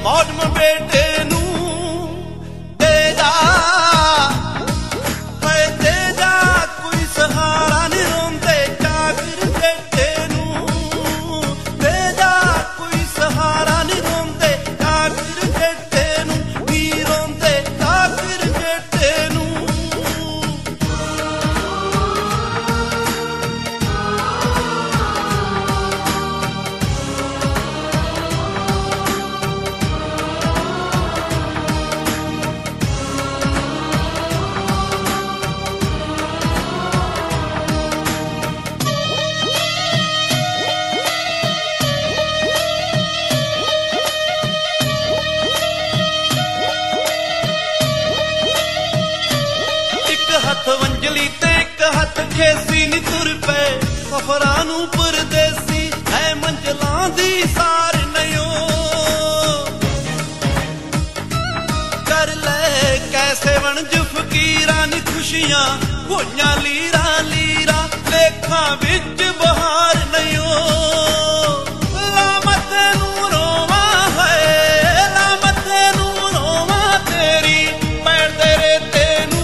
मौजम बेटे नू दे जा, दे जा कोई सहारा नहीं रोंदे जागिर बेटे नू, दे जा कोई सहारा नहीं रोंदे जागिर बेटे नू, नी रोंदे जागिर बेटे नू। हथ वंजली ते एक हथ खेसी नी तुर पे सफरां नू परदेसी है मंजलां दी सार नयो कर ले कैसे वणज फकीरां नी खुशियां होइयां लीरा लीरा लेखां विच बहार नयो लामत नू रोवां है लामत नू रोवां तेरी पैर तेरे तेनू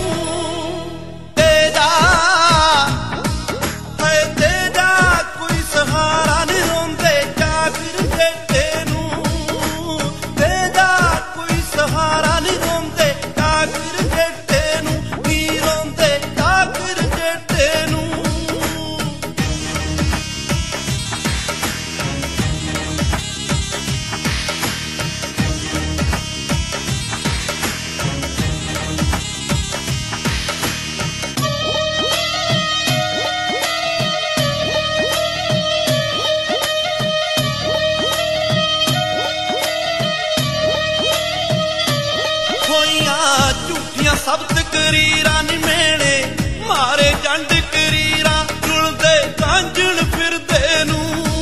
झूठियां सब तकरीरां नी मेले मारे जंड करीरां रुलदे कांजण फिरदे नू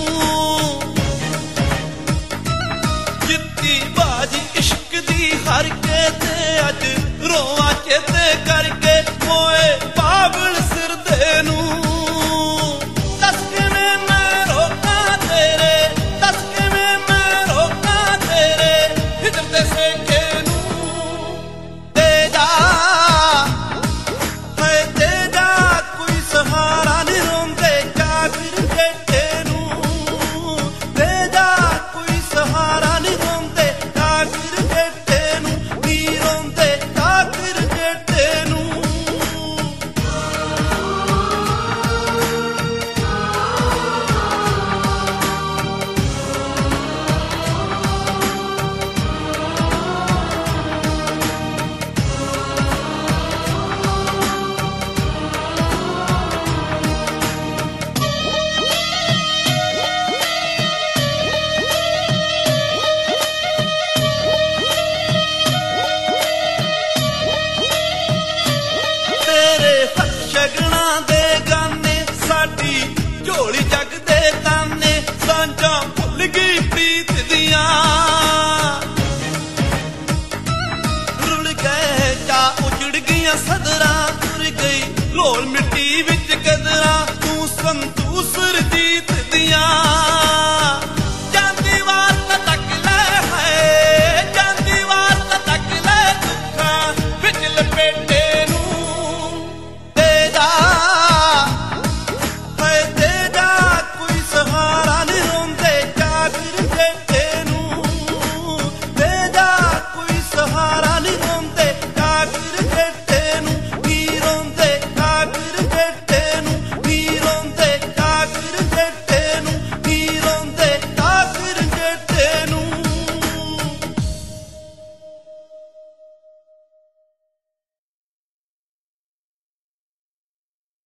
जित्ती बाजी इश्क दी हर के ते अज रोवां चेते करके मोए पागल सिरदे नू दस किवें मैं रोकां तेरे दस किवें मैं रोकां तेरे हिजर ते सेके झोली जग दे ताने सांझां भुल गई प्रीत दियां रुल गए चा उजड़ गईयां सदरां तुर गई लोल मिट्टी विच कदरां तू संत